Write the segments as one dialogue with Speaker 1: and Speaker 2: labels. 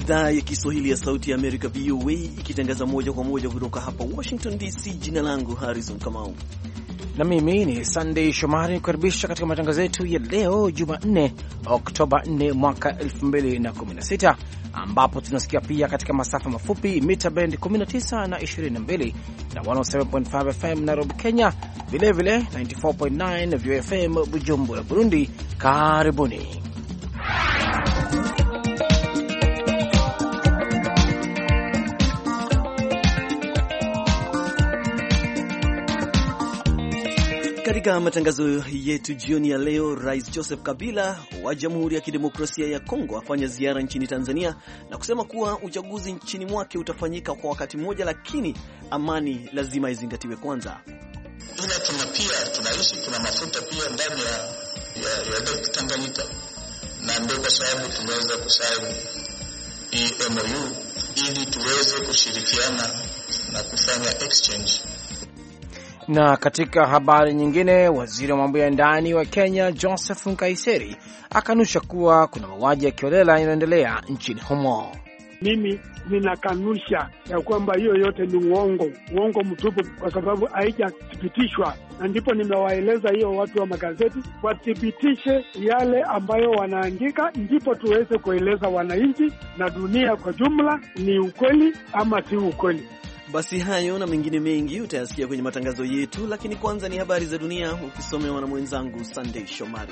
Speaker 1: idhaa ya Kiswahili ya Sauti ya Amerika, VOA, ikitangaza moja kwa moja kutoka hapa Washington DC. Jina langu Harrison Kamau
Speaker 2: na mimi ni Sunday Shomari, kukaribisha katika matangazo yetu ya leo Jumanne, Oktoba 4 mwaka 2016, ambapo tunasikia pia katika masafa mafupi mita band 19 na 22 na 107.5 FM Nairobi, Kenya, vilevile 94.9 VFM Bujumbura, Burundi. Karibuni.
Speaker 1: Katika matangazo yetu jioni ya leo, Rais Joseph Kabila wa Jamhuri ya Kidemokrasia ya Kongo afanya ziara nchini Tanzania na kusema kuwa uchaguzi nchini mwake utafanyika kwa wakati mmoja, lakini amani lazima izingatiwe kwanza.
Speaker 3: Ila tuna mafuta pia ndani ya Lake Tanganyika, na ndio kwa sababu tumeweza kusaini hii MOU ili tuweze kushirikiana na kufanya exchange.
Speaker 2: Na katika habari nyingine, waziri wa mambo ya ndani wa Kenya Joseph Nkaiseri akanusha kuwa kuna mauaji ya kiolela yanaendelea nchini humo.
Speaker 4: Mimi ninakanusha ya kwamba hiyo yote ni uongo mtupu, kwa sababu haijathibitishwa, na ndipo nimewaeleza hiyo watu wa magazeti wathibitishe yale ambayo wanaandika, ndipo tuweze kueleza wananchi na dunia kwa jumla ni ukweli ama si ukweli.
Speaker 1: Basi hayo na mengine mengi utayasikia kwenye matangazo yetu, lakini kwanza ni habari za dunia ukisomewa na mwenzangu Sunday Shomari.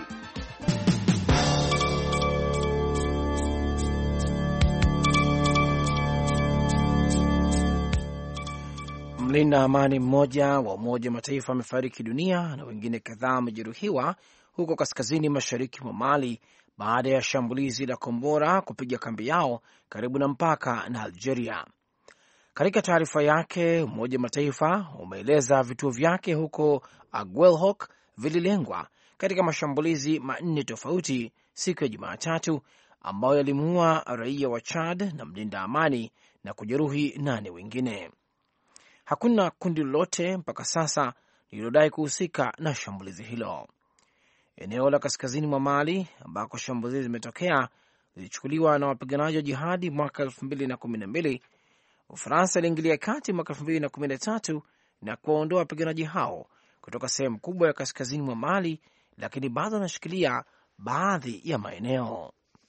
Speaker 2: Mlinda amani mmoja wa Umoja wa Mataifa amefariki dunia na wengine kadhaa wamejeruhiwa huko kaskazini mashariki mwa Mali baada ya shambulizi la kombora kupiga kambi yao karibu na mpaka na Algeria. Katika taarifa yake, Umoja wa Mataifa umeeleza vituo vyake huko Aguelhok vililengwa katika mashambulizi 4 tofauti siku ya Jumatatu ambayo yalimuua raia wa Chad na mlinda amani na kujeruhi 8 wengine. Hakuna kundi lolote mpaka sasa lililodai kuhusika na shambulizi hilo. Eneo la kaskazini mwa Mali ambako shambulizi zimetokea lilichukuliwa na wapiganaji wa jihadi mwaka 2012. Ufaransa iliingilia kati mwaka 2013 na kuwaondoa wapiganaji hao kutoka sehemu kubwa ya kaskazini mwa Mali, lakini bado wanashikilia baadhi ya maeneo.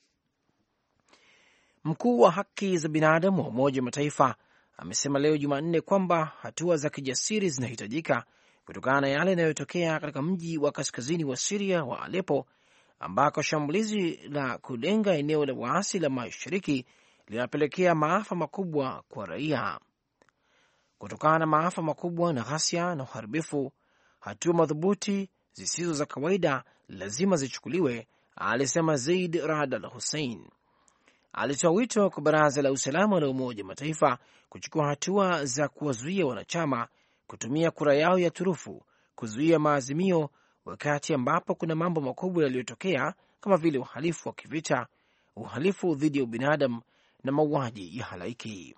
Speaker 2: Mkuu wa haki za binadamu wa Umoja wa Mataifa amesema leo Jumanne kwamba hatua za kijasiri zinahitajika kutokana na yale yanayotokea katika mji wa kaskazini wa Syria wa Aleppo, ambako shambulizi la kulenga eneo la waasi la mashariki linapelekea maafa makubwa kwa raia. Kutokana na maafa makubwa na ghasia na uharibifu, hatua madhubuti zisizo za kawaida lazima zichukuliwe, alisema Zaid Rad Al Hussein. Alitoa wito kwa Baraza la Usalama la Umoja wa Mataifa kuchukua hatua za kuwazuia wanachama kutumia kura yao ya turufu kuzuia maazimio, wakati ambapo kuna mambo makubwa yaliyotokea kama vile uhalifu wa kivita, uhalifu dhidi ya ubinadamu na mauaji ya halaiki.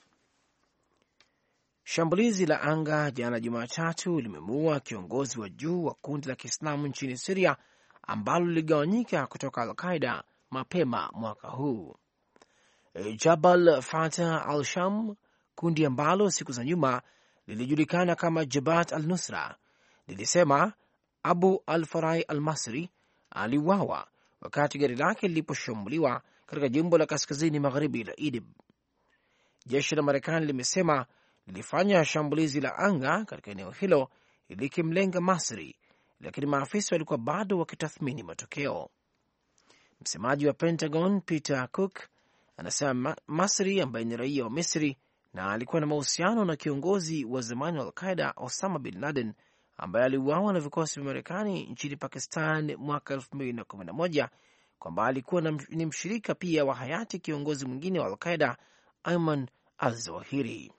Speaker 2: Shambulizi la anga jana Jumatatu limemuua kiongozi wa juu wa kundi la Kiislamu nchini Syria ambalo liligawanyika kutoka Al-Qaeda mapema mwaka huu. Jabal Fatah al-Sham, kundi ambalo siku za nyuma lilijulikana kama Jabhat al-Nusra, lilisema Abu al-Farai al-Masri aliuawa wakati gari lake liliposhambuliwa katika jimbo la kaskazini magharibi la Idlib. Jeshi la Marekani limesema lilifanya shambulizi la anga katika eneo hilo likimlenga Masri, lakini maafisa walikuwa bado wakitathmini matokeo. Msemaji wa Pentagon Peter Cook anasema Masri, ambaye ni raia wa Misri na alikuwa na mahusiano na kiongozi wa zamani wa Al-Qaeda Osama bin Laden, ambaye aliuawa na vikosi vya Marekani nchini Pakistan mwaka 2011, kwamba alikuwa ni mshirika pia wa hayati kiongozi mwingine wa Al-Qaeda Ayman al-Zawahiri.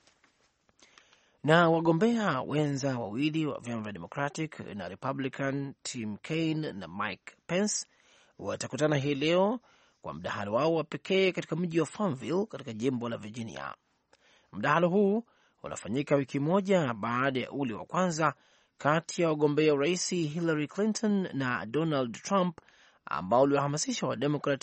Speaker 2: Na wagombea wenza wawili wa vyama vya Democratic na Republican, Tim Kaine na Mike Pence, watakutana hii leo kwa mdahalo wao wa pekee katika mji wa Farmville katika jimbo la Virginia. Mdahalo huu unafanyika wiki moja baada ya ule wa kwanza kati ya wagombea urais Hillary Clinton na Donald Trump, ambao uliwahamasisha wa Democrat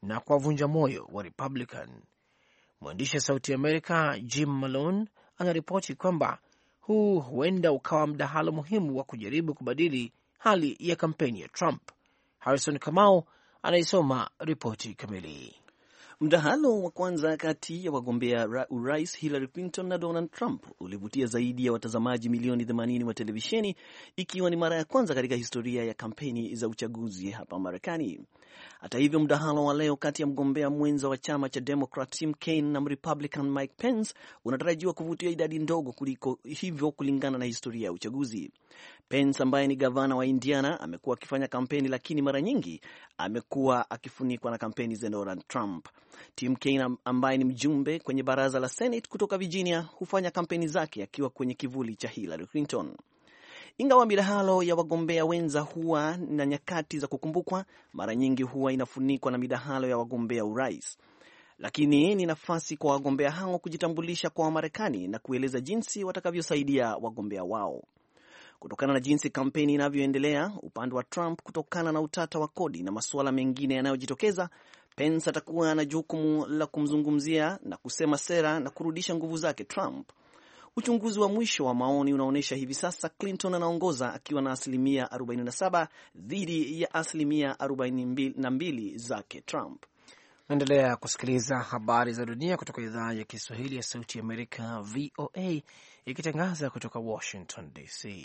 Speaker 2: na kuwavunja moyo wa Republican. Mwandishi wa Sauti ya Amerika Jim Malone anaripoti kwamba huu huenda ukawa mdahalo muhimu wa kujaribu kubadili hali ya kampeni ya Trump. Harrison Kamau anaisoma ripoti kamili.
Speaker 1: Mdahalo wa kwanza kati ya wagombea urais Hillary Clinton na Donald Trump ulivutia zaidi ya watazamaji milioni 80 wa televisheni, ikiwa ni mara ya kwanza katika historia ya kampeni za uchaguzi hapa Marekani. Hata hivyo, mdahalo wa leo kati ya mgombea mwenza wa chama cha Democrat Tim Kaine na Republican Mike Pence unatarajiwa kuvutia idadi ndogo kuliko hivyo kulingana na historia ya uchaguzi. Pence ambaye ni gavana wa Indiana amekuwa akifanya kampeni, lakini mara nyingi amekuwa akifunikwa na kampeni za Donald Trump. Tim Kaine ambaye ni mjumbe kwenye baraza la Senate kutoka Virginia hufanya kampeni zake akiwa kwenye kivuli cha Hillary Clinton. Ingawa midahalo ya wagombea wenza huwa na nyakati za kukumbukwa, mara nyingi huwa inafunikwa na midahalo ya wagombea urais. Lakini ni nafasi kwa wagombea hao kujitambulisha kwa Wamarekani na kueleza jinsi watakavyosaidia wagombea wao. Kutokana na jinsi kampeni inavyoendelea upande wa Trump, kutokana na utata wa kodi na masuala mengine yanayojitokeza, Pence atakuwa na jukumu la kumzungumzia na kusema sera na kurudisha nguvu zake Trump. Uchunguzi wa mwisho wa maoni unaonyesha hivi sasa Clinton anaongoza akiwa na asilimia 47 dhidi ya asilimia 42 zake Trump.
Speaker 2: Naendelea kusikiliza habari za dunia kutoka idhaa ya Kiswahili ya Sauti ya Amerika, VOA, ikitangaza kutoka Washington DC.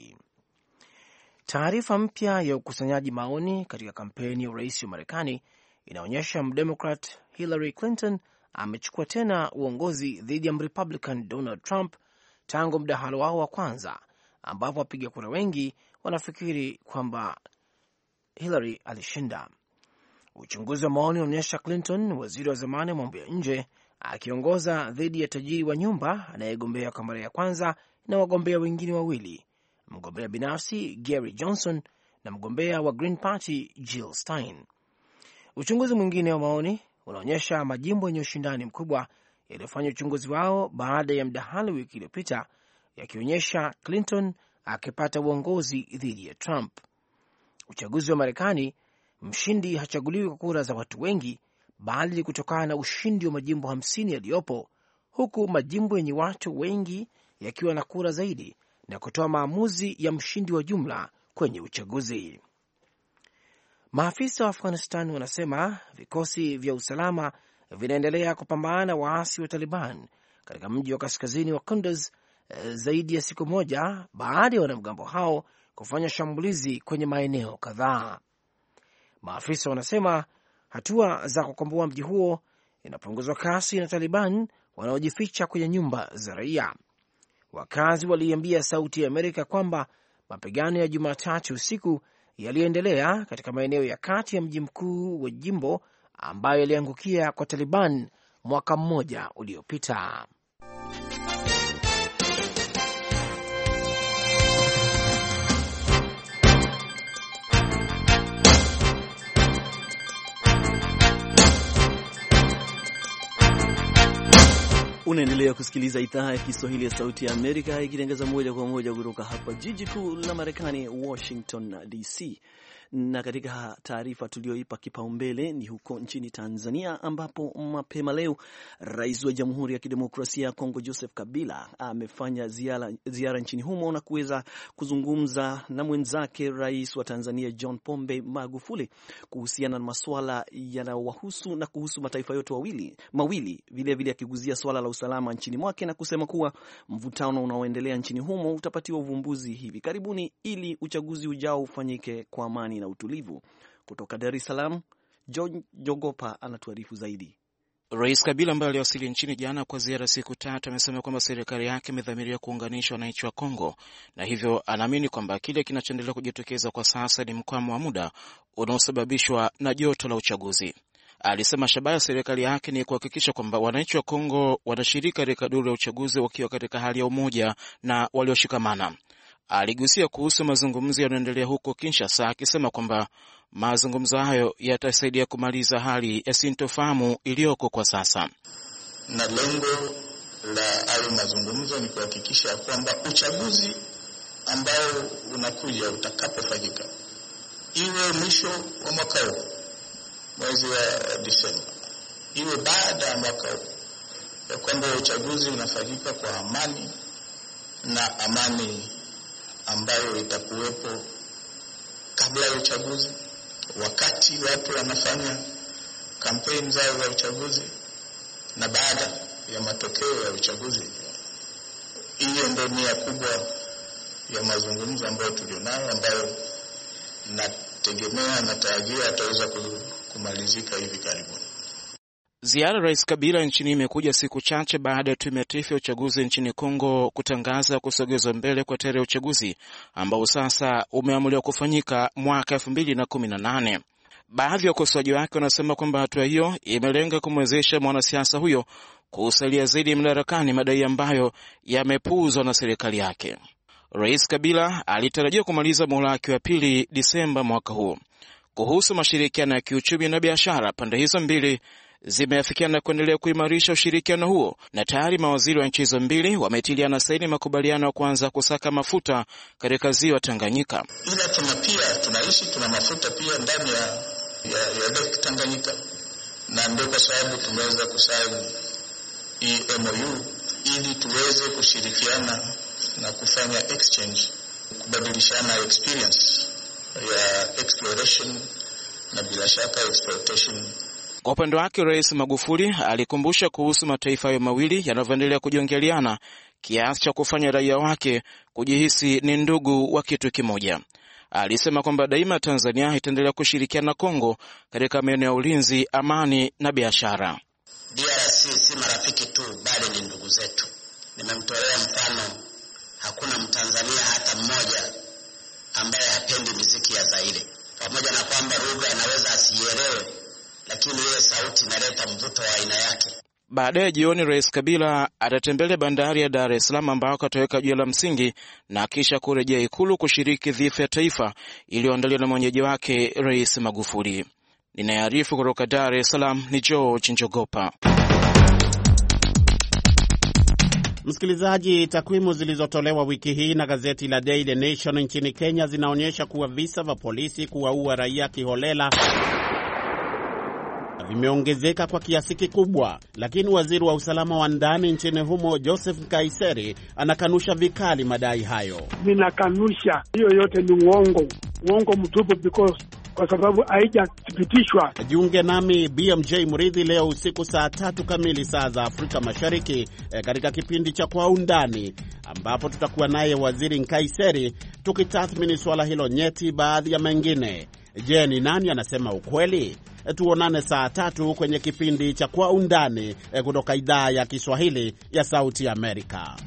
Speaker 2: Taarifa mpya ya ukusanyaji maoni katika kampeni ya urais wa Marekani inaonyesha Mdemokrat Hillary Clinton amechukua tena uongozi dhidi ya Mrepublican Donald Trump tangu mdahalo wao wa kwanza, ambapo wapiga kura wengi wanafikiri kwamba Hillary alishinda. Uchunguzi wa maoni unaonyesha Clinton, waziri wa zamani wa mambo ya nje, akiongoza dhidi ya tajiri wa nyumba anayegombea kwa mara ya kwanza na wagombea wengine wawili, mgombea binafsi Gary Johnson na mgombea wa Green Party Jill Stein. Uchunguzi mwingine wa maoni unaonyesha majimbo yenye ushindani mkubwa yaliyofanya uchunguzi wao baada ya mdahalo wiki iliyopita, yakionyesha Clinton akipata uongozi dhidi ya Trump. Uchaguzi wa Marekani, mshindi hachaguliwi kwa kura za watu wengi, bali kutokana na ushindi wa majimbo 50 yaliyopo, huku majimbo yenye watu wengi yakiwa na kura zaidi na kutoa maamuzi ya mshindi wa jumla kwenye uchaguzi. Maafisa wa Afghanistan wanasema vikosi vya usalama vinaendelea kupambana na waasi wa Taliban katika mji wa kaskazini wa Kunduz zaidi ya siku moja baada ya wanamgambo hao kufanya shambulizi kwenye maeneo kadhaa. Maafisa wanasema hatua za kukomboa mji huo inapunguzwa kasi na Taliban wanaojificha kwenye nyumba za raia. Wakazi waliambia Sauti ya Amerika kwamba mapigano ya Jumatatu usiku yaliendelea katika maeneo ya kati ya mji mkuu wa jimbo ambayo yaliangukia kwa Taliban mwaka mmoja uliopita.
Speaker 1: Unaendelea kusikiliza idhaa ya Kiswahili ya Sauti ya Amerika ikitangaza moja kwa moja kutoka hapa jiji kuu la Marekani, Washington DC. Na katika taarifa tulioipa kipaumbele ni huko nchini Tanzania, ambapo mapema leo Rais wa Jamhuri ya Kidemokrasia ya Kongo Joseph Kabila amefanya ziara nchini humo na kuweza kuzungumza na mwenzake Rais wa Tanzania John Pombe Magufuli kuhusiana na masuala yanayowahusu na kuhusu mataifa yote mawili, vile akiguzia swala la usalama nchini mwake na kusema kuwa mvutano unaoendelea nchini humo utapatiwa uvumbuzi hivi karibuni ili uchaguzi ujao ufanyike kwa amani na utulivu. Kutoka Dar es Salaam, John Jogopa anatuarifu zaidi.
Speaker 5: Rais Kabila ambaye aliwasili nchini jana kwa ziara siku 3 amesema kwamba serikali yake imedhamiria kuunganisha wananchi wa Kongo, na hivyo anaamini kwamba kile kinachoendelea kujitokeza kwa sasa ni mkwamo wa muda unaosababishwa na joto la uchaguzi. Alisema shabaha ya serikali yake ni kuhakikisha kwamba wananchi wa Kongo wanashiriki katika duru ya uchaguzi wakiwa katika hali ya umoja na walioshikamana. Aligusia kuhusu mazungumzo yanayoendelea huko Kinshasa, akisema kwamba mazungumzo hayo yatasaidia kumaliza hali ya sintofahamu iliyoko kwa sasa.
Speaker 3: Na lengo la hayo mazungumzo ni kuhakikisha kwamba uchaguzi ambao unakuja utakapofanyika, iwe mwisho wa mwaka huu mwezi wa Disemba iwe baada ya mwaka huu, ya kwamba uchaguzi unafanyika kwa amani na amani ambayo itakuwepo kabla ya uchaguzi, wakati watu wanafanya kampeni zao za uchaguzi na baada ya matokeo ya uchaguzi. Hiyo ndio nia kubwa ya mazungumzo ambayo tulionayo, ambayo nategemea na tarajia ataweza kumalizika hivi karibuni.
Speaker 5: Ziara Rais Kabila nchini imekuja siku chache baada ya tume ya taifa ya uchaguzi nchini Kongo kutangaza kusogezwa mbele kwa tarehe ya uchaguzi ambao sasa umeamuliwa kufanyika mwaka 2018. Baadhi ya wakosoaji wake wanasema kwamba hatua hiyo imelenga kumwezesha mwanasiasa huyo kusalia zaidi madarakani, madai ambayo yamepuuzwa na serikali yake. Rais Kabila alitarajiwa kumaliza muhula wake wa pili Disemba mwaka huu. Kuhusu mashirikiano ya kiuchumi na biashara, pande hizo mbili zimeafikiana kuendelea kuimarisha ushirikiano huo, na tayari mawaziri wa nchi hizo mbili wametiliana saini makubaliano ya kuanza kusaka mafuta katika ziwa Tanganyika.
Speaker 3: Ila tuna mafuta pia ndani ya Lake Tanganyika, na ndio kwa sababu tumeweza kusaini hii MOU ili tuweze kushirikiana na kufanya exchange, kubadilishana experience ya exploration na bila shaka exploitation.
Speaker 5: Kwa upande wake, Rais Magufuli alikumbusha kuhusu mataifa hayo mawili yanavyoendelea kujongeleana kiasi cha kufanya raia wake kujihisi ni ndugu wa kitu kimoja. Alisema kwamba daima Tanzania itaendelea kushirikiana na Kongo katika maeneo ya ulinzi, amani na biashara.
Speaker 6: DRC si marafiki tu, bali ni ndugu zetu. Nimemtolea mfano, hakuna Mtanzania hata mmoja ambaye hapendi muziki ya Zaire. Pamoja na kwamba lugha anaweza asielewe, lakini ile sauti inaleta mvuto wa aina yake.
Speaker 5: Baadaye jioni, Rais Kabila atatembelea bandari ya Dar es Salaam ambako ataweka jiwe la msingi na kisha kurejea Ikulu kushiriki dhifa ya taifa iliyoandaliwa na mwenyeji wake Rais Magufuli. Ninaarifu kutoka Dar es Salaam ni George Njogopa.
Speaker 7: Msikilizaji, takwimu zilizotolewa wiki hii na gazeti la Daily Nation nchini Kenya zinaonyesha kuwa visa vya polisi kuwaua raia kiholela vimeongezeka kwa kiasi kikubwa, lakini waziri wa usalama wa ndani nchini humo Joseph Nkaiseri anakanusha vikali madai hayo.
Speaker 4: Ninakanusha, hiyo yote ni uongo mtupu, kwa sababu haijathibitishwa.
Speaker 7: Jiunge nami BMJ Murithi leo usiku saa 3 kamili saa za Afrika Mashariki katika kipindi cha Kwa Undani, ambapo tutakuwa naye waziri Nkaiseri tukitathmini swala hilo nyeti, baadhi ya mengine. Je, ni nani anasema ukweli? Tuonane saa 3 kwenye kipindi cha Kwa Undani kutoka idhaa ya Kiswahili ya Sauti Amerika.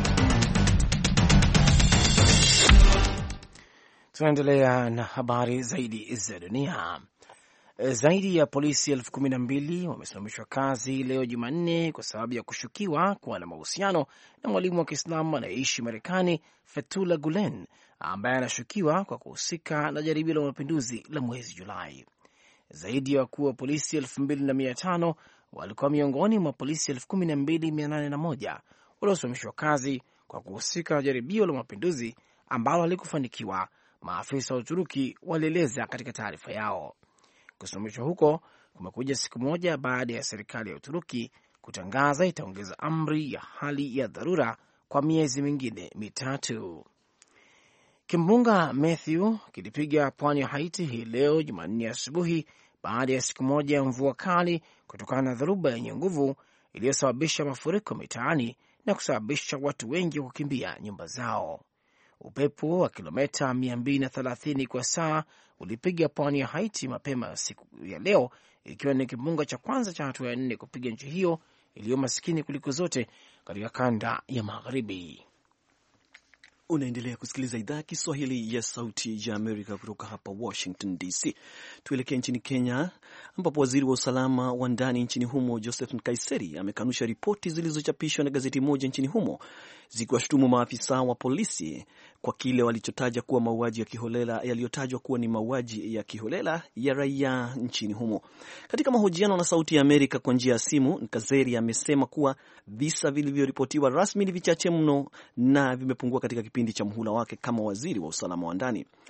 Speaker 2: Tunaendelea na habari zaidi za dunia. Zaidi ya polisi 12,000 wamesimamishwa kazi leo Jumanne kwa sababu ya kushukiwa kuwa na mahusiano na mwalimu wa Kiislamu anayeishi Marekani, Fethullah Gulen, ambaye anashukiwa kwa kuhusika na jaribio la mapinduzi la mwezi Julai. Zaidi ya wakuu wa polisi 2,500 walikuwa miongoni mwa polisi 12,801 waliosimamishwa kazi kwa kuhusika na jaribio la mapinduzi ambalo halikufanikiwa, maafisa wa Uturuki walieleza katika taarifa yao. Kusimamishwa huko kumekuja siku moja baada ya serikali ya Uturuki kutangaza itaongeza amri ya hali ya dharura kwa miezi mingine 3. Kimbunga Matthew kilipiga pwani ya Haiti hii leo Jumanne asubuhi baada ya siku moja ya mvua kali kutokana na dharuba yenye nguvu iliyosababisha mafuriko mitaani na kusababisha watu wengi kukimbia nyumba zao. Upepo wa kilomita 230 kwa saa ulipiga pwani ya Haiti mapema siku ya leo, ikiwa ni kimbunga cha kwanza cha hatua ya 4 kupiga nchi hiyo iliyo maskini kuliko zote katika kanda ya magharibi.
Speaker 1: Unaendelea kusikiliza idhaa ya Kiswahili ya Sauti ya Amerika kutoka hapa Washington DC. Tuelekea nchini Kenya, ambapo waziri wa usalama wa ndani nchini humo Joseph Nkaiseri amekanusha ripoti zilizochapishwa na gazeti moja nchini humo zikiwashutumu maafisa wa polisi kwa kile walichotaja kuwa mauaji ya kiholela yaliyotajwa kuwa ni mauaji ya kiholela ya raia nchini humo. Katika mahojiano na Sauti ya Amerika kwa njia ya simu, Nkaiseri amesema kuwa visa vilivyoripotiwa rasmi ni vichache mno na vimepungua katika kipindi cha muhula wake kama waziri wa usalama wa ndani.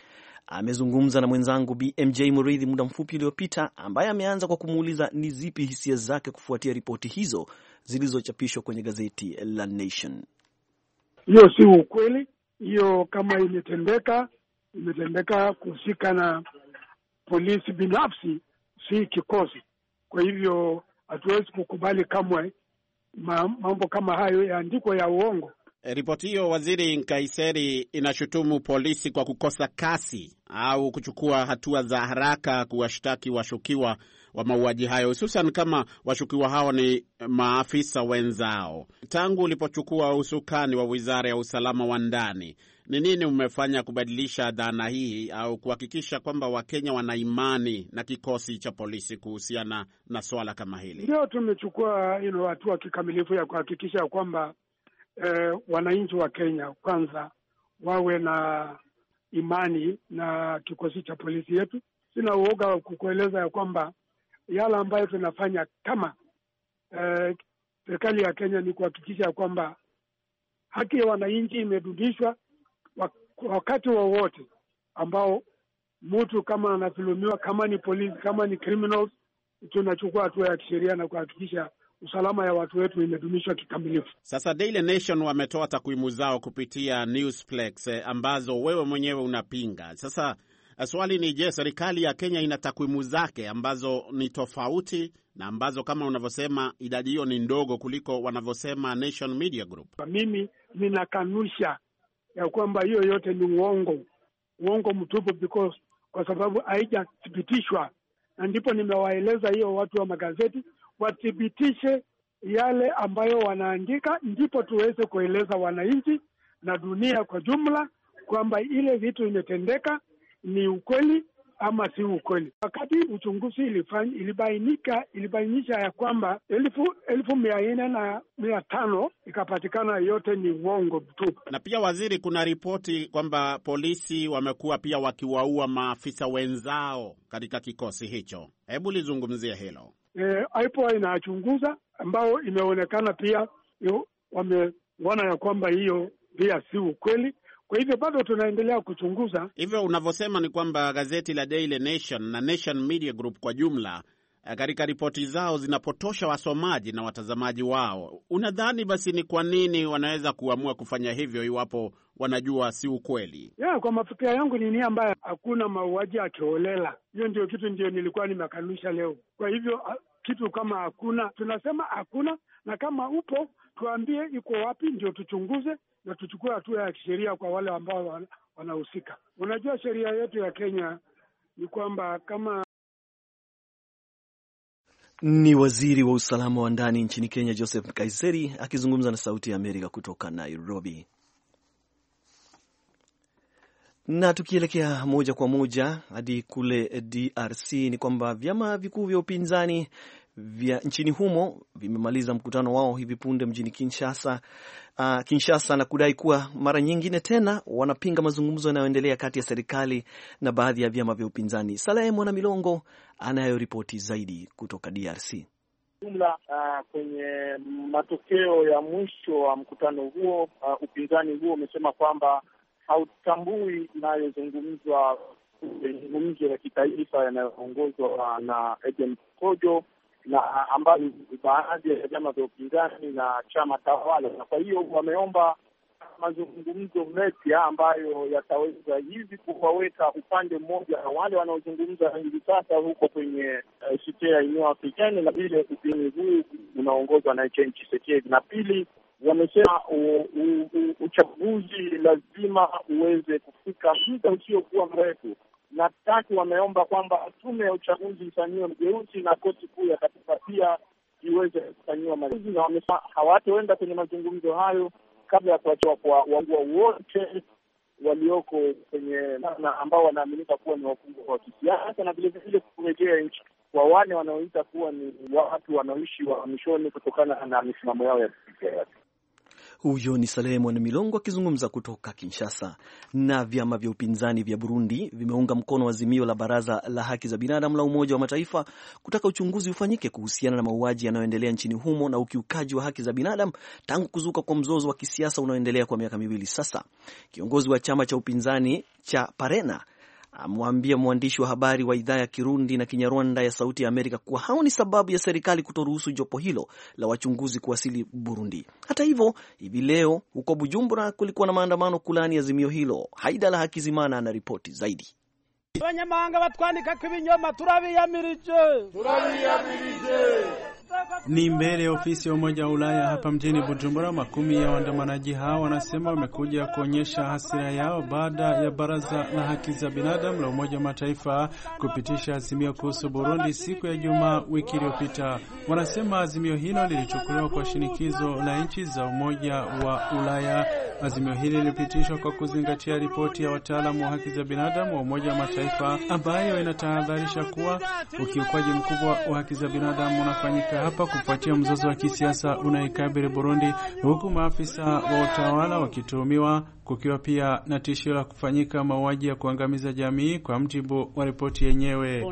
Speaker 1: amezungumza na mwenzangu BMJ Muridhi muda mfupi uliopita, ambaye ameanza kwa kumuuliza ni zipi hisia zake kufuatia ripoti hizo zilizochapishwa kwenye gazeti la Nation.
Speaker 4: Hiyo si ukweli. Hiyo kama imetendeka kuhusika na polisi binafsi, si kikosi. Kwa hivyo hatuwezi kukubali kamwe mambo kama hayo yaandikwa ya uongo.
Speaker 7: Ripoti hiyo, Waziri Nkaiseri, inashutumu polisi kwa kukosa kasi au kuchukua hatua za haraka kuwashtaki washukiwa wa mauaji hayo, hususan kama washukiwa hao ni maafisa wenzao. Tangu ulipochukua usukani wa Wizara ya Usalama wa Ndani, ni nini umefanya kubadilisha dhana hii au kuhakikisha kwamba Wakenya wana imani na kikosi cha polisi kuhusiana na swala kama hili?
Speaker 4: Ndio tumechukua hatua kikamilifu ya kuhakikisha kwamba wananchi wa Kenya kwanza wawe na imani na kikosi cha polisi yetu. Sina uoga kukueleza ya kwamba yale ambayo tunafanya kama serikali ya Kenya ni kuhakikisha kwamba haki ya wananchi imedudishwa wakati wowote ambao mtu kama anadhulumiwa, kama ni polisi, kama ni criminals, tunachukua hatua ya kisheria na kuhakikisha usalama ya watu wetu imedumishwa kikamilifu.
Speaker 7: Sasa Daily Nation wametoa takwimu zao kupitia Newsplex ambazo wewe mwenyewe unapinga. Sasa swali ni je, serikali ya Kenya ina takwimu zake ambazo ni tofauti na ambazo kama unavyosema idadi hiyo ni ndogo kuliko wanavyosema Nation Media Group?
Speaker 4: Mimi ninakanusha ya kwamba hiyo yote ni uongo mtupu, kwa sababu haijathibitishwa, na ndipo nimewaeleza hiyo watu wa magazeti wathibitishe yale ambayo wanaandika, ndipo tuweze kueleza wananchi na dunia kwa jumla kwamba ile vitu imetendeka ni ukweli ama si ukweli. Wakati uchunguzi ilibainisha ya kwamba 1,405 ikapatikana yote ni uongo tu.
Speaker 7: Na pia waziri, kuna ripoti kwamba polisi wamekuwa pia wakiwaua maafisa wenzao katika kikosi hicho. Hebu lizungumzie hilo.
Speaker 4: IPOA inachunguza ambao imeonekana pia wameona ya kwamba hiyo pia si ukweli. Kwa hivyo bado tunaendelea kuchunguza.
Speaker 7: Hivyo unavyosema ni kwamba gazeti la Daily Nation na Nation Media Group kwa jumla katika ripoti zao zinapotosha wasomaji na watazamaji wao. Unadhani basi ni kwa nini wanaweza kuamua kufanya hivyo iwapo wanajua si ukweli?
Speaker 4: Kwa mafikira yangu ni nia ambayo hakuna mauaji ya kiholela. Hiyo ndio kitu nilikuwa nimekanusha leo. Kwa hivyo kitu kama hakuna, tunasema hakuna, na kama upo tuambie iko wapi ndio tuchunguze na tuchukue hatua ya kisheria kwa wale ambao wanahusika. Unajua sheria yetu ya Kenya ni kwamba kama
Speaker 1: ni waziri wa usalama wa ndani nchini Kenya Joseph Nkaiseri akizungumza na Sauti ya Amerika kutoka Nairobi. Na tukielekea moja kwa moja hadi kule DRC ni kwamba vyama vikuu vya upinzani vya nchini humo vimemaliza mkutano wao hivi punde mjini Kinshasa na kudai kuwa mara nyingine tena wanapinga mazungumzo yanayoendelea kati ya serikali na baadhi ya vyama vya upinzani. Saleh Mwana Milongo anayo ripoti zaidi kutoka DRC.
Speaker 8: Jumla kwenye matokeo ya mwisho wa mkutano huo, upinzani huo umesema kwamba hautambui inayozungumzwa mazungumzo ya kitaifa yanayoongozwa na Eden Kojo na ambayo baadhi ya vyama vya upinzani na chama tawala, na kwa hiyo wameomba mazungumzo mapya ambayo yataweza hivi kuwaweka upande mmoja na wale wanaozungumza hivi sasa huko kwenye Cité ya Union Africaine na vile upinzani huu unaongozwa na Etienne Tshisekedi. Na pili, wamesema uchaguzi lazima uweze kufika muda usiokuwa mrefu. Na tatu, wameomba kwamba tume ya uchaguzi ifanyiwe mageuzi na koti kuu ya katiba pia iweze kufanyiwa mageuzi, na wamesema hawataenda kwenye mazungumzo hayo kabla ya kuachiwa kwa wafungwa wote walioko kwenye na ambao wanaaminika kuwa ni wafungwa wa kisiasa, na vile vile kurejea nchi kwa wale wanaoita kuwa ni watu wanaoishi uhamishoni kutokana na misimamo yao ya kisiasa.
Speaker 1: Huyo ni Saleh Mwana Milongo akizungumza kutoka Kinshasa. Na vyama vya upinzani vya Burundi vimeunga mkono azimio la Baraza la Haki za Binadamu la Umoja wa Mataifa kutaka uchunguzi ufanyike kuhusiana na mauaji yanayoendelea nchini humo na ukiukaji wa haki za binadamu tangu kuzuka kwa mzozo wa kisiasa unaoendelea kwa miaka miwili sasa. Kiongozi wa chama cha upinzani cha Parena amwambia mwandishi wa habari wa idhaa ya Kirundi na Kinyarwanda ya Sauti ya Amerika kuwa haoni sababu ya serikali kutoruhusu jopo hilo la wachunguzi kuwasili Burundi. Hata hivyo, hivi leo huko Bujumbura kulikuwa na maandamano kulani azimio hilo. Haidala Hakizimana anaripoti zaidi.
Speaker 9: Abanyamahanga batwandika k'ibinyoma turabiyamirije. Ni mbele ya ofisi ya Umoja wa Ulaya hapa mjini Bujumbura. Makumi ya waandamanaji hao wanasema wamekuja kuonyesha hasira yao baada ya Baraza la Haki za Binadamu la Umoja wa Mataifa kupitisha azimio kuhusu Burundi siku ya Jumaa wiki iliyopita. Wanasema azimio hilo lilichukuliwa kwa shinikizo la nchi za Umoja wa Ulaya. Azimio hili lilipitishwa kwa kuzingatia ripoti ya wataalamu wa haki za binadamu wa Umoja wa Mataifa ambayo inatahadharisha kuwa ukiukwaji mkubwa wa haki za binadamu unafanyika hapa kufuatia mzozo wa kisiasa unaikabili Burundi, huku maafisa wa utawala wakituhumiwa kukiwa pia na tishio la kufanyika mauaji ya kuangamiza jamii kwa mjibu wa ripoti yenyewe.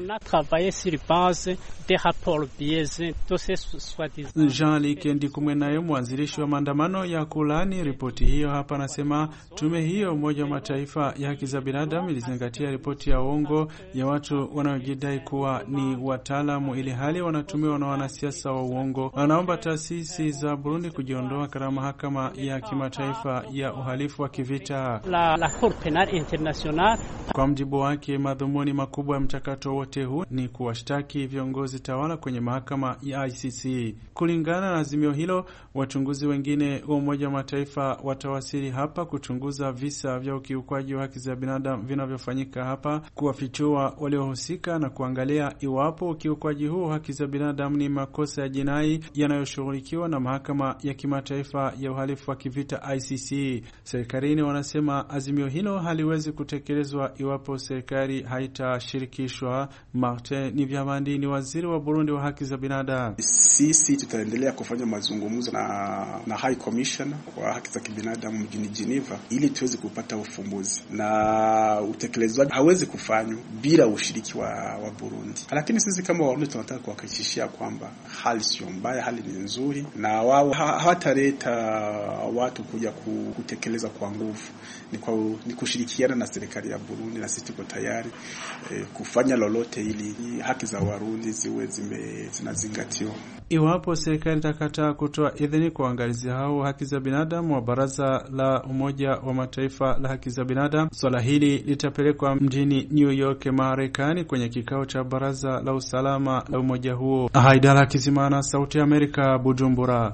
Speaker 9: Jean-Luc Ndikumwe naye mwanzilishi wa maandamano ya kulani ripoti hiyo hapa anasema tume hiyo Umoja wa Mataifa ya haki za binadamu ilizingatia ripoti ya uongo ya watu wanaojidai kuwa ni wataalamu ili hali wanatumiwa na wanasiasa wa uongo. Wanaomba taasisi za Burundi kujiondoa katika mahakama ya kimataifa ya uhalifu wa vita. La Cour Penale Internationale. Kwa mjibu wake, madhumuni makubwa ya mchakato wote huu ni kuwashtaki viongozi tawala kwenye mahakama ya ICC. Kulingana na azimio hilo, wachunguzi wengine wa Umoja wa Mataifa watawasili hapa kuchunguza visa vya ukiukwaji wa haki za binadamu vinavyofanyika hapa, kuwafichua waliohusika na kuangalia iwapo ukiukwaji huu haki za binadamu ni makosa ya jinai yanayoshughulikiwa na mahakama ya kimataifa ya uhalifu wa kivita ICC. Serikalini wanasema azimio hilo haliwezi kutekelezwa iwapo serikali haitashirikishwa. Martin Nivyabandi ni waziri wa Burundi wa haki za binadamu.
Speaker 10: Sisi tutaendelea kufanya mazungumzo na High Commission wa haki za binadamu mjini Geneva ili tuweze kupata ufumbuzi, na utekelezwaji hawezi kufanywa bila ushiriki wa Burundi. Lakini sisi kama Warundi tunataka kuhakikishia kwamba hali sio mbaya, hali ni nzuri, na wao hawataleta watu kuja kutekeleza kwa nguvu. Ni kushirikiana na serikali ya Burundi, na sisi tuko tayari kufanya lolote ili haki za Warundi ziwe zinazingatiwa.
Speaker 9: Iwapo serikali itakataa kutoa idhini kwa waangalizi hao haki za binadamu wa Baraza la Umoja wa Mataifa la haki za binadamu, swala hili litapelekwa mjini New York, Marekani, kwenye kikao cha Baraza la Usalama la umoja huo. Haidala Kizimana, Sauti ya Amerika, Bujumbura.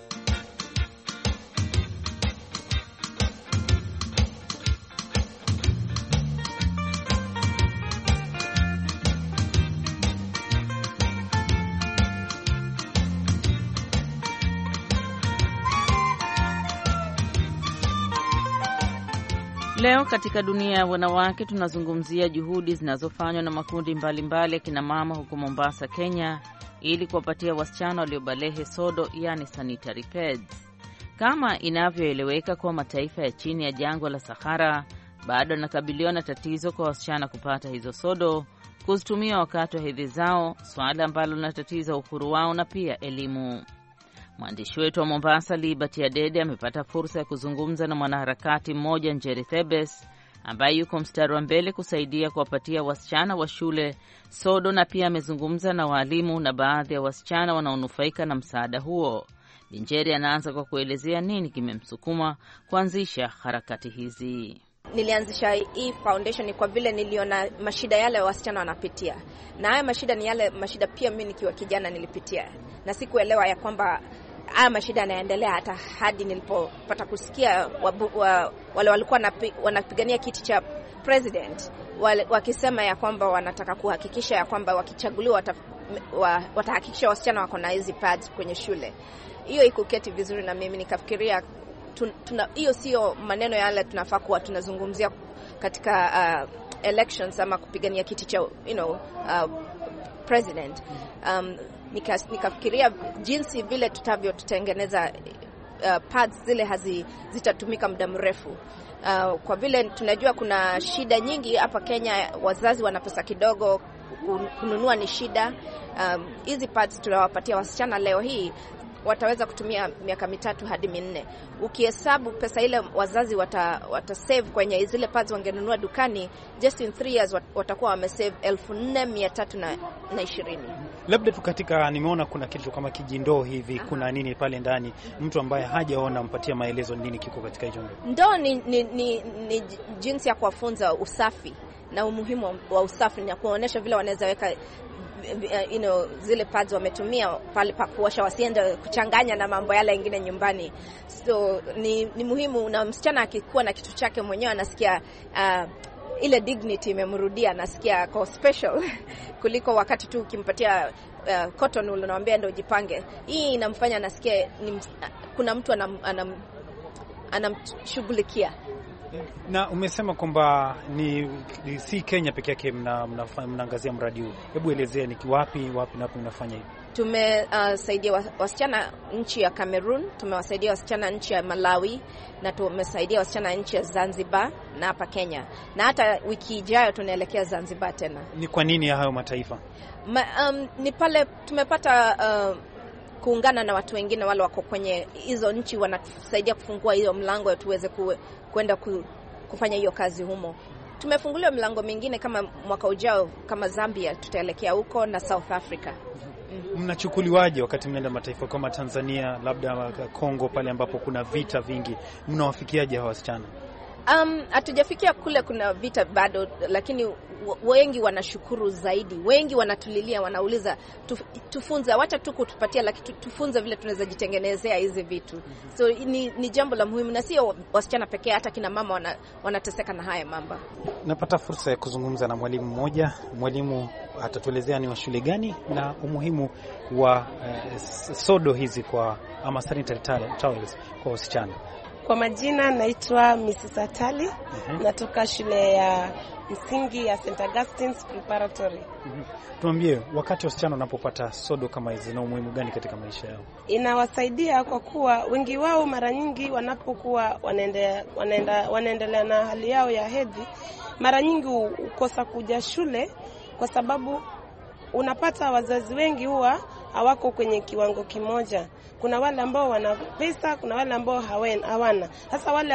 Speaker 11: Leo katika dunia ya wanawake tunazungumzia juhudi zinazofanywa na makundi mbalimbali ya kina mama huko Mombasa, Kenya, ili kuwapatia wasichana waliobalehe sodo, yani sanitary pads. Kama inavyoeleweka kwa mataifa ya chini ya jangwa la Sahara bado yanakabiliwa na tatizo kwa wasichana kupata hizo sodo, kuzitumia wakati wa hedhi zao, swala ambalo linatatiza uhuru wao na pia elimu. Mwandishi wetu wa Mombasa Liberty Adede amepata fursa ya kuzungumza na mwanaharakati mmoja Njeri Thebes ambaye yuko mstari wa mbele kusaidia kuwapatia wasichana wa shule sodo, na pia amezungumza na walimu na baadhi ya wasichana wanaonufaika na msaada huo. Njeri anaanza kwa kuelezea nini kimemsukuma kuanzisha harakati hizi.
Speaker 12: Nilianzisha hii foundation kwa vile niliona mashida yale wasichana wanapitia, na haya mashida ni yale mashida pia mimi nikiwa kijana nilipitia, na sikuelewa ya kwamba haya mashida yanaendelea hata hadi nilipopata kusikia wale walikuwa wanapigania kiti cha president wakisema ya kwamba wanataka kuhakikisha ya kwamba wakichaguliwa watahakikisha wasichana wako na hizi pads kwenye shule. Hiyo ikuketi vizuri na mimi nikafikiria hiyo sio maneno yale tunafaa kuwa tunazungumzia katika elections ama kupigania kiti cha president. Nikafikiria jinsi vile tutengeneza pads zile zitatumika muda mrefu. Kwa vile tunajua kuna shida nyingi hapa Kenya, wazazi wana pesa kidogo, kununua ni shida. Hizi pads tunawapatia wasichana leo hii wataweza kutumia miaka 3 hadi 4. Ukihesabu pesa ile wazazi wata save kwenye zile pads wangenunua dukani, just in 3 years watakuwa wamesave 4,320.
Speaker 13: Labda tu katika, nimeona kuna kitu kama kijindoo hivi. Kuna nini pale ndani? Mtu ambaye hajaona mpatia maelezo nini kiko katika hiyo ndoo.
Speaker 12: Ni jinsi ya kuwafunza usafi na umuhimu wa usafi, na kuonesha vile wanaweza weka zile pads wametumia pale pa kuosha, wasiende kuchanganya na mambo yale mengine nyumbani. So ni muhimu, na msichana akikuwa na kitu chake mwenyewe anasikia ile dignity imemrudia, anasikia kwa special kuliko wakati tu ukimpatia cotton wool unawaambia ndio ujipange. Hii inamfanya anasikia kuna mtu anamshughulikia.
Speaker 13: Na umesema kwamba ni si Kenya peke yake mnaangazia mradi huu. Hebu elezea ni wapi mnafanya hivi?
Speaker 12: Tumesaidia wasichana nchi ya Cameroon, tumewasaidia wasichana nchi ya Malawi, na tumesaidia wasichana nchi ya Zanzibar na hapa Kenya. Na hata wiki ijayo tunaelekea Zanzibar tena.
Speaker 13: Ni kwa nini hayo mataifa?
Speaker 12: Ni pale tumepata kuungana na watu wengine wale wako kwenye hizo nchi, wanatusaidia kufungua hiyo mlango tuweze kwenda kufanya hiyo kazi humo. Tumefunguliwa milango mingine kama mwaka ujao, kama Zambia tutaelekea huko, na South Africa.
Speaker 13: Mnachukuliwaje wakati mnaenda mataifa kama Tanzania, labda Kongo, pale ambapo kuna vita vingi? Mnawafikiaje hao wasichana?
Speaker 12: Hatujafikia kule kuna vita bado, lakini wengi wanashukuru zaidi. Wengi wanatulilia, wanauliza tufunze, wacha tu kutupatia, lakini tufunze vile tunaweza jitengenezea hizi vitu. So ni jambo la muhimu, na sio wasichana pekee, hata kina mama wanateseka na haya mambo.
Speaker 13: Napata fursa ya kuzungumza na mwalimu mmoja. Mwalimu atatuelezea ni wa shule gani na umuhimu wa sodo hizi ama sanitary towels kwa wasichana.
Speaker 14: Kwa majina naitwa Mrs. Atali. Natoka shule ya msingi ya St. Augustine's Preparatory.
Speaker 13: Tuambie, wakati wasichana wanapopata sodo kama hizi, na umuhimu gani katika maisha yao?
Speaker 14: Inawasaidia kwa kuwa wengi wao mara nyingi wanapokuwa wanaendelea na hali yao ya hedhi, mara nyingi ukosa kuja shule, kwa sababu unapata wazazi wengi huwa hawako kwenye kiwango kimoja. Kuna wale ambao wana pesa, kuna wale ambao hawana. Hasa wale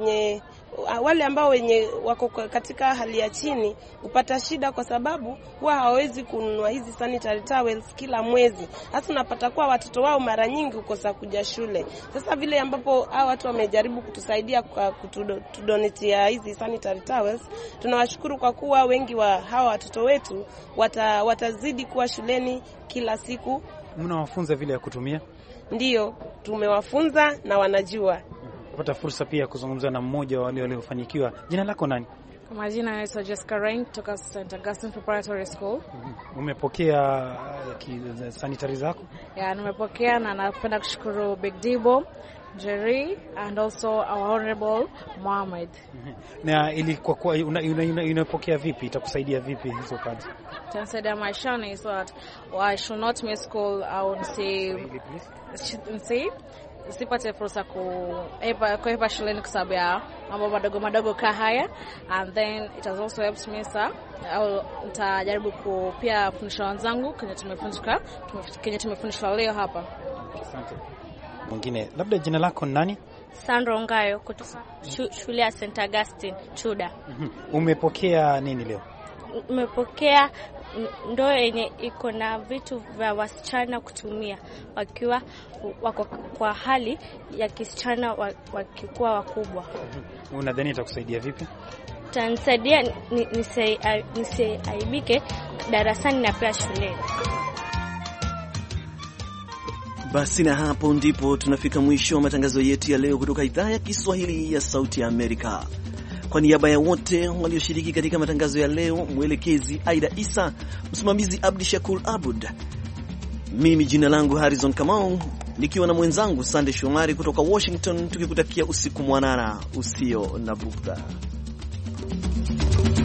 Speaker 14: ambao wenye wako katika hali ya chini upata shida, kwa sababu huwa hawawezi kununua hizi sanitary towels kila mwezi. Hasa unapata kwa watoto wao mara nyingi ukosa kuja shule. Sasa vile ambapo hao watu wamejaribu kutusaidia kwa kutudonate hizi sanitary towels, tunawashukuru kwa kuwa wengi wa hawa watoto wetu watazidi kuwa shuleni kila siku.
Speaker 13: Mnawafunza vile ya kutumia?
Speaker 14: Ndiyo, tumewafunza na wanajua.
Speaker 13: Kupata fursa pia kuzungumza na mmoja wa wale waliofanikiwa. Jina lako nani?
Speaker 15: Kwa majina naitwa Jessica Rain kutoka St. Augustine Preparatory School.
Speaker 13: Umepokea sanitary zako?
Speaker 15: Yeah, nimepokea, na napenda kushukuru Big Dibo, Jerry, and also our honorable Mohammed.
Speaker 13: Na ilikuwa unapokea vipi? Itakusaidia vipi hizo pads?
Speaker 15: Itanisaidia maishani, so that I should not miss school. I would say sipate fursa kuepa shuleni kwa sababu ya mambo madogo kaa haya, and then it has also helped me nitajaribu pia kufundisha wenzangu kenye tumefundishwa leo hapa.
Speaker 13: Asante. Mwingine, labda jina lako nani?
Speaker 16: Sandro Ngayo kutoka shule ya St. Augustine Chuda.
Speaker 13: Umepokea nini leo?
Speaker 16: Umepokea ndoo yenye iko na vitu vya wasichana kutumia wakiwa wako kwa hali ya kisichana wakikuwa wakubwa.
Speaker 13: Unadhani itakusaidia vipi?
Speaker 16: Itanisaidia nisiaibike darasani na pia shuleni.
Speaker 1: Basi na hapo ndipo tunafika mwisho wa matangazo yetu ya leo kutoka idhaa ya Kiswahili ya Sauti ya Amerika. Kwa niaba ya wote walioshiriki katika matangazo ya leo, mwelekezi Aida Isa, msimamizi Abdi Shakur Abud, mimi jina langu Harrison Kamau nikiwa na mwenzangu Sande Shomari kutoka Washington, tukikutakia usiku mwanana usio na bughudha.